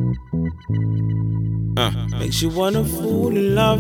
Makes you wanna fall in love.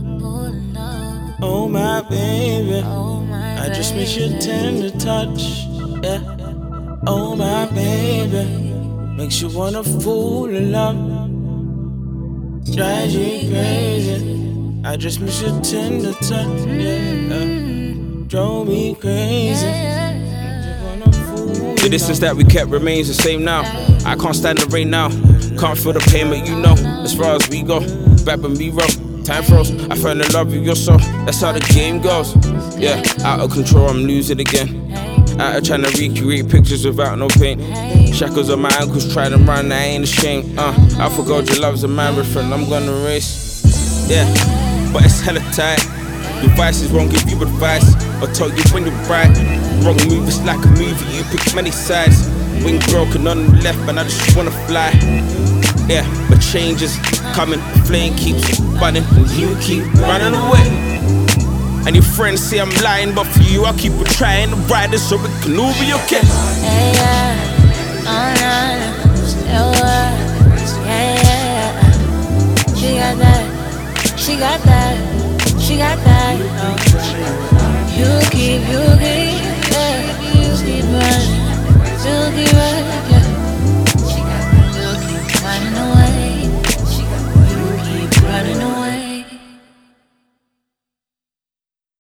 Oh my baby, I just miss your tender touch. Yeah. Oh my baby, makes you wanna fall in love. Drives you crazy. I just miss your tender touch. Yeah. Drove me crazy. The distance that we kept remains the same now. I can't stand the rain now. Can't feel the pain, but you know, as far as we go, back when we roll, time froze. I fell in love with your soul. That's how the game goes. Yeah, out of control, I'm losing again. Out of trying to recreate pictures without no paint. Shackles on my ankles, try to run, I ain't ashamed. I forgot your love's a marathon, I'm gonna race. Yeah, but it's hella tight. Devices won't give you advice or tell you when you're right. Wrong move, it's like a movie, you pick many sides. Wing broken on the left, and I just wanna fly. Yeah, but change is coming, flame keeps burning, and you keep running away. And your friends say I'm lying, but for you I keep on trying to ride it so it can all be okay. Hey, yeah, oh, yeah. She got that, she got that, she got that. You keep